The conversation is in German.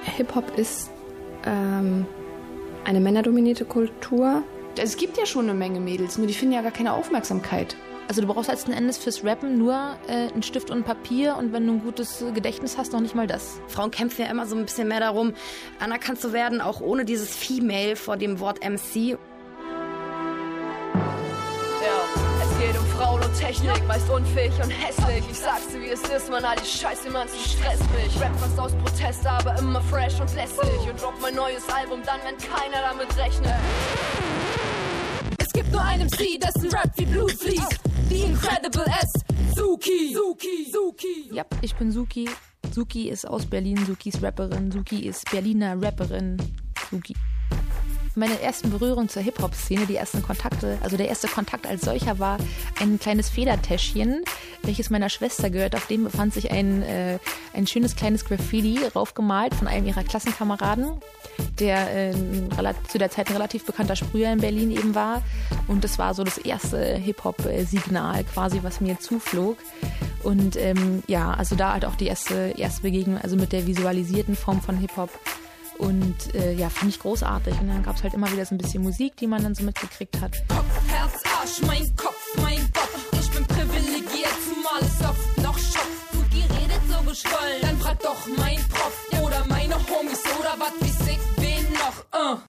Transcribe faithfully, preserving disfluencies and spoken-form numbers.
Hip-Hop ist ähm, eine männerdominierte Kultur. Es gibt ja schon eine Menge Mädels, nur die finden ja gar keine Aufmerksamkeit. Also du brauchst letzten Endes fürs Rappen nur äh, einen Stift und ein Papier und wenn du ein gutes Gedächtnis hast, noch nicht mal das. Frauen kämpfen ja immer so ein bisschen mehr darum, anerkannt zu werden, auch ohne dieses Female vor dem Wort M C. Ja, es geht um Frauen und Technik, meist unfähig und hässlich. Ich sag's dir, wie es ist, man, all die Scheiße, man, sie stresst mich. Rap fast aus Protest, aber immer fresh und lässig. Und drop mein neues Album dann, wenn keiner damit rechnet. Es gibt nur einen M C, dessen Rap wie Blut fließt. The Incredible S, Suki. Suki, Suki. Ja, ich bin Suki. Suki ist aus Berlin, Suki ist Rapperin, Suki ist Berliner Rapperin, Suki. Meine ersten Berührungen zur Hip-Hop-Szene, die ersten Kontakte, also der erste Kontakt als solcher war ein kleines Federtäschchen, welches meiner Schwester gehört. Auf dem befand sich ein, äh, ein schönes kleines Graffiti, raufgemalt von einem ihrer Klassenkameraden, der äh, zu der Zeit ein relativ bekannter Sprüher in Berlin eben war. Und das war so das erste Hip-Hop-Signal quasi, was mir zuflog. Und ähm, ja, also da halt auch die erste, erste Begegnung, also mit der visualisierten Form von Hip-Hop. Und äh, ja, fand ich großartig. Und dann gab es halt immer wieder so ein bisschen Musik, die man dann so mitgekriegt hat. Kopf, Herz, Arsch, mein Kopf, mein